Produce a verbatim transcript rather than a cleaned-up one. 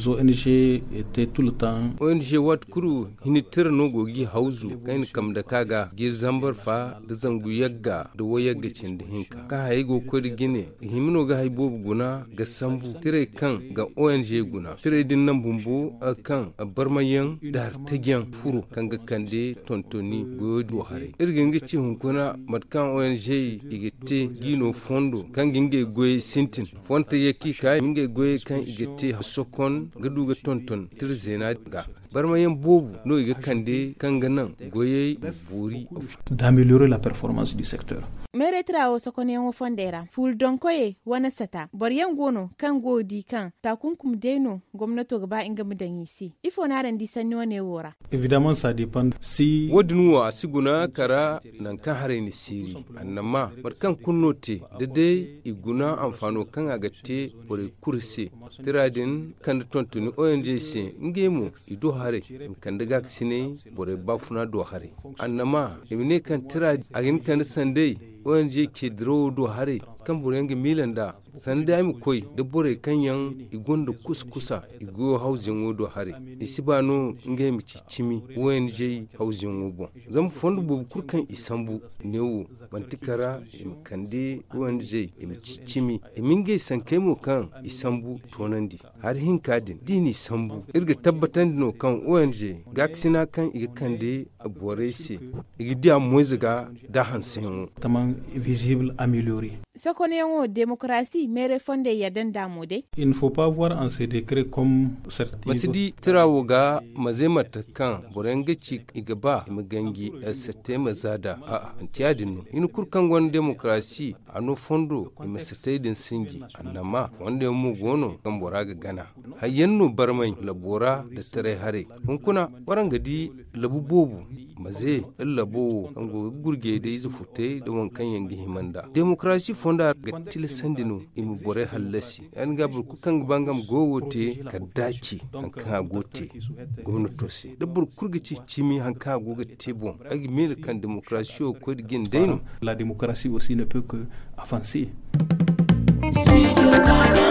les O N G étaient tout le temps. O N G wat kuru hinitir no gogi hauzu kain kam da kaga gir zambar fa da zangu yagga da wayagga cin da hinka ka haigo ko da gine himno ga haibo guna ga sambu tire kan ga O N G guna tire din nan bumbu kan barmayan da tagyan furu kan ga kande tontoni godo hare irgin ga ci hunkuna matkan O N G igete gino fondo kan ginge goy sintin fonta yaki kai ginge goy kan igete sokon gadu ga tonton tirzena ga barmayan bobu no iga kande kan ganan goye buri d'améliorer la performance du secteur. Mere trawo sokone wo fondera ful donkoye wana sata boryan gono kan godi kan takunkum deno gwamnato gaba inga mudan yisi ifo na ran di sanni wane wora. Évidemment ça dépend si wadnu wa siguna kara nan kan hare ni siri annama barkan kunnote dede iguna amfano kan agate bore kurse tiradin kan tontuni O N G C ngemu ido hare kan daga sine bore bafuna do hare annama imne kan tira agin kan sande O N G ke dro do hare kan burenga milanda sanda mi koy da bore kan yan igonda kuskusa igo housing wodo hare isibano nge mi cicimi O N G housing wobo zam fondu bu kurkan isambu newo bantikara im kande O N G im cicimi iminge sanke mo kan isambu tonandi har hin kadin dini sambu irga tabbatan no kan O N G gaksina kan iga kande bore se igi dia moziga da hansen tamam visible amélioré. Sokone yango démocratie mere fonde ya dan damode. Il ne faut pas voir en ces décrets comme certains. Masidi tirawo ga mazemata kan borenga cik igaba magangi sete mazada a antiyadin in kurkan gon démocratie ano fondo imasete din singi annama wanda mu gono kan boraga gana hayyanno barmai labora da tare hare kun kuna waranga di labu bobu maze labo ango gurge da izu fute da wankan yangi himanda démocratie fonda ga tilisandino imu bore hallasi an gabur kukan bangam gowote ka dace an ka gote gwamnato se da bur kurgici cimi han ka goga tebo agi mir kan démocratie ko digin daino la démocratie aussi ne peut que avancer.